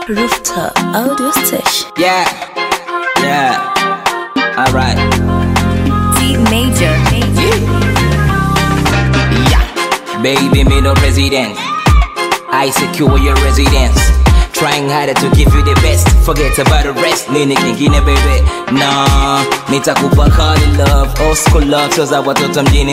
Rooftop Audio Station. Yeah, alright. D Major. Yeah, baby, me no president. I secure your residence. Trying harder to give you the best. Forget about the rest. Nini kingine baby. Nah, nitakupa call in love. Old school love. Toza watoto mjini.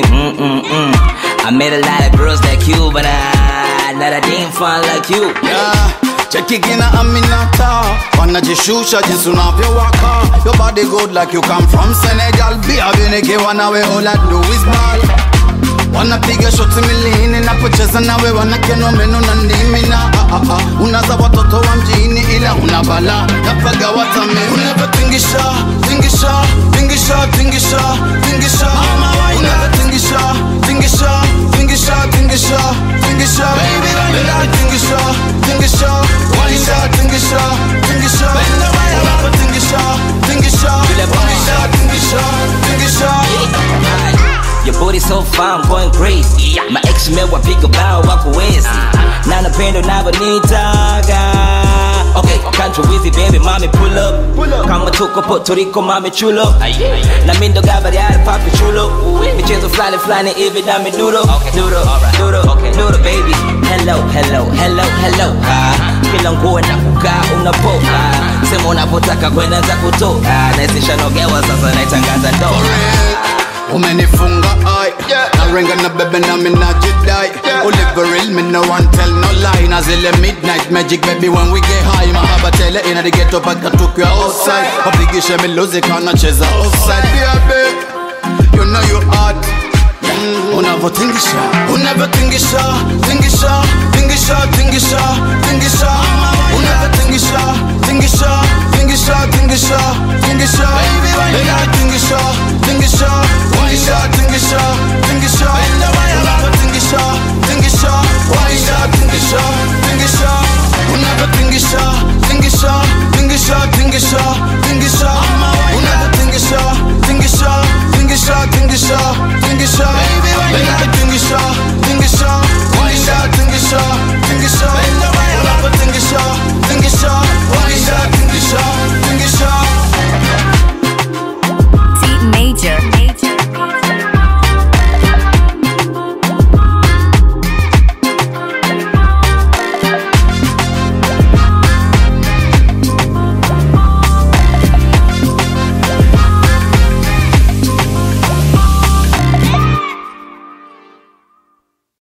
I met a lot of girls like you, but not a damn fun like you. Yeah. Cheki kina Aminata, wanajishusha jinsi unavyowaka. Your body good like you come from Senegal. Bia vineke wanawe all I do is ball. Wanapiga shoti milini napocheza nawe wanakenwa meno na ndimi na unaza watoto wa mjini ila unabala napaga watame. Uneva tingisha, tingisha, tingisha, tingisha, tingisha. Uneva tingisha, tingisha, tingisha, tingisha, tingisha. Baby, tingisha, tingisha, tingisha, tingisha, tingisha. Uneva tingisha, tingisha, tingisha, tingisha, tingisha. Your booty so fine, I'm going crazy. My ex me wapiga bao wako wezi. Na napendo navonitaga. Okay, country with it, baby, mommy pull up. Kama tuko Puerto Rico, mommy chulo. Na mindo gabari papi chulo. Michezo flani flani hivi dami duro. Duro baby. Hello, hello, hello, hello. Kila nguo na kukaa unapoka. Sema unapotaka kwenda za kutoka. Naisisha nogewa sasa naitangaza ndoa. Umenifunga ay, narenga na bebe na minajidai. Oliver real, me no one tell no lie. Nazile midnight magic baby when we get high. Mahaba tele ina the ghetto paka tukya outside. Obligisha me lose kana cheza offside. Yeah babe, you know you hot. Unavotingisha, unavotingisha, tingisha, tingisha, tingisha, tingisha. Unavotingisha, tingisha, tingisha, tingisha, tingisha. Baby, tingisha, tingisha, tingisha, tingisha, tingisha. Unavotingisha, tingisha, tingisha, tingisha, tingisha. Unavotingisha, tingisha, tingisha, tingisha.